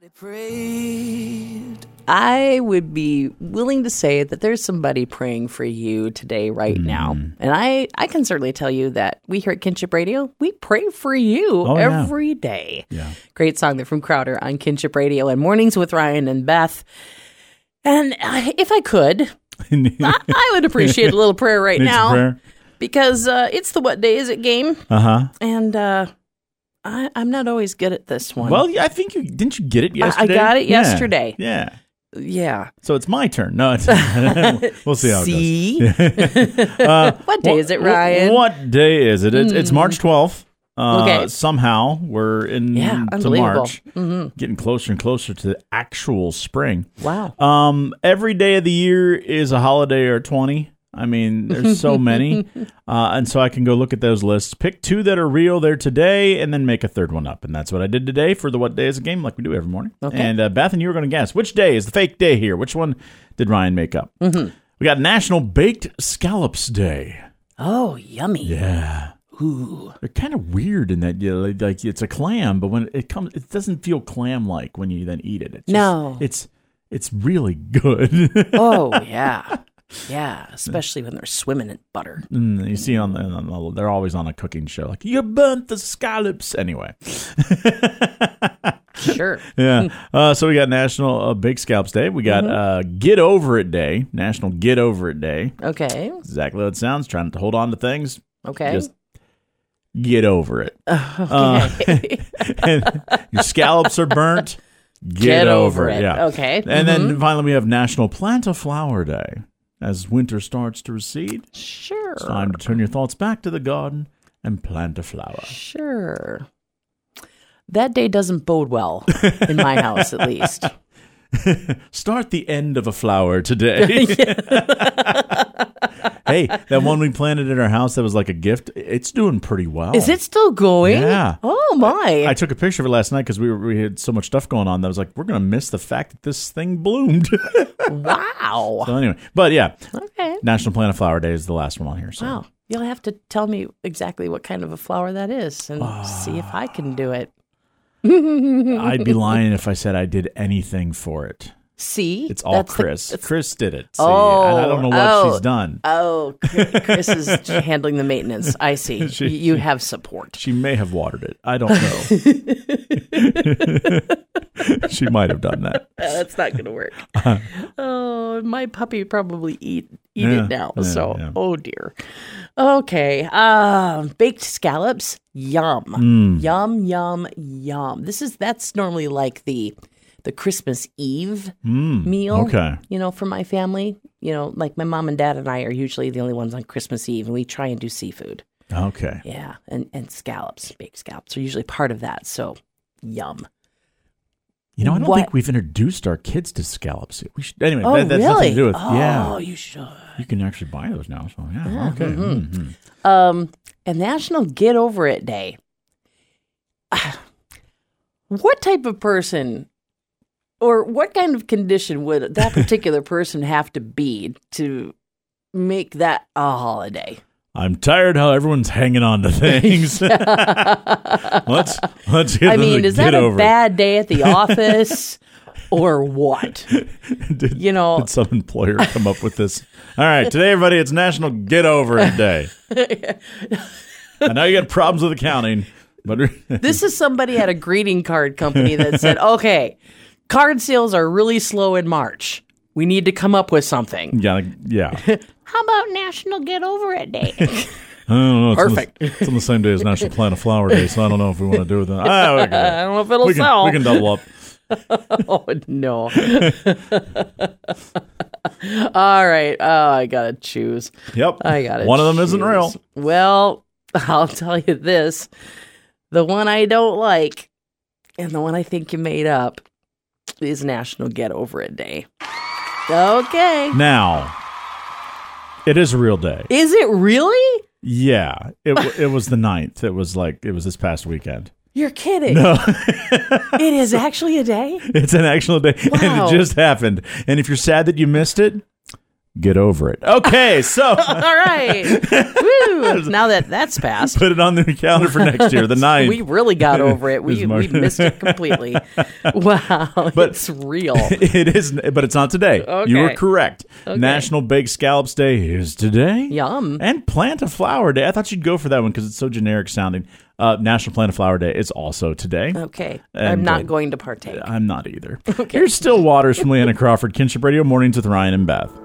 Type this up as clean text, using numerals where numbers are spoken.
I would be willing to say that there's somebody praying for you today, right now. And I can certainly tell you that we here at Kinship Radio, we pray for you every day. Yeah. Great song there from Crowder on Kinship Radio and Mornings with Ryan and Beth. And if I could, I would appreciate a little prayer right now. Prayer? Because it's the What Day Is It game. Uh-huh. And I'm not always good at this one. Well, I think didn't you get it yesterday? I got it yesterday. Yeah. Yeah. So it's my turn. No, it's we'll see how it goes. What day is it, Ryan? What day is it? It's March 12th. Okay. Somehow we're in to March, getting closer and closer to the actual spring. Wow. Every day of the year is a holiday or 20. I mean, there's so many. And so I can go look at those lists, pick two that are real there today, and then make a third one up. And that's what I did today for the What Day Is It game, like we do every morning. Okay. And Beth and you are going to guess, which day is the fake day here? Which one did Ryan make up? We got National Baked Scallops Day. Oh, yummy. Yeah. Ooh. They're kind of weird in that, like it's a clam, but when it comes, it doesn't feel clam-like when you then eat it. It's no. It's really good. Oh, yeah. Yeah, especially when they're swimming in butter. You see they're always on a cooking show, like, you burnt the scallops. Anyway. Sure. Yeah. So we got National Baked Scallops Day. We got Get Over It Day, National Get Over It Day. Okay. Exactly what it sounds, trying to hold on to things. Okay. Just get over it. Okay. And your scallops are burnt. Get over it. Yeah. Okay. And then finally we have National Plant a Flower Day. As winter starts to recede, sure, it's time to turn your thoughts back to the garden and plant a flower. Sure. That day doesn't bode well in my house, at least. Start the end of a flower today. Hey, that one we planted in our house that was like a gift, it's doing pretty well. Is it still going? Yeah. Oh, my. I took a picture of it last night because we had so much stuff going on that I was like, we're going to miss the fact that this thing bloomed. Wow. So anyway, but yeah. Okay. National Plant a Flower Day is the last one on here. So. Wow. You'll have to tell me exactly what kind of a flower that is and see if I can do it. I'd be lying if I said I did anything for it. See? It's all Chris. Chris did it. See? Oh. And I don't know what she's done. Oh, Chris is handling the maintenance. I see. You have support. She may have watered it. I don't know. She might have done that. That's not going to work. Oh, my puppy probably eat it now. Oh, dear. Okay. Baked scallops. Yum. Yum, yum, yum. That's normally like the Christmas Eve meal. Okay. For my family. Like my mom and dad and I are usually the only ones on Christmas Eve, and we try and do seafood. Okay. Yeah, and scallops, baked scallops are usually part of that. So, yum. I don't think we've introduced our kids to scallops. We should, anyway, that's really? Nothing to do with Oh, you should. You can actually buy those now. So yeah. Okay. And National Get Over It Day. What type of person or what kind of condition would that particular person have to be to make that a holiday? I'm tired how everyone's hanging on to things. Let's get is that a bad day at the office or what? Did some employer come up with this? All right, today, everybody, it's National Get Over It Day. I know you got problems with accounting, but this is somebody at a greeting card company that said, okay, card sales are really slow in March. We need to come up with something. Yeah. How about National Get Over It Day? I don't know. Perfect. It's on the same day as National Plant a Flower Day, so I don't know if we want to do that. I don't know if it'll sell. We can double up. Oh, no. All right. Oh, I got to choose. Yep. I got to One of them isn't real. Well, I'll tell you this. The one I don't like and the one I think you made up is National Get Over It Day. Okay. Now, it is a real day. Is it really? Yeah. It was the 9th. It was this past weekend. You're kidding. No. It is actually a day? It's an actual day. Wow. And it just happened. And if you're sad that you missed it, Get over it. Okay, so. All right. Woo. Now that's passed. Put it on the calendar for next year, the 9th. We really got over it. We missed it completely. Wow, but it's real. It is, but it's not today. Okay. You were correct. Okay. National Baked Scallops Day is today. Yum. And Plant a Flower Day. I thought you'd go for that one because it's so generic sounding. National Plant a Flower Day is also today. Okay. And I'm not going to partake. I'm not either. Okay. Here's Still Waters from Leanna Crawford, Kinship Radio, Mornings with Ryan and Beth.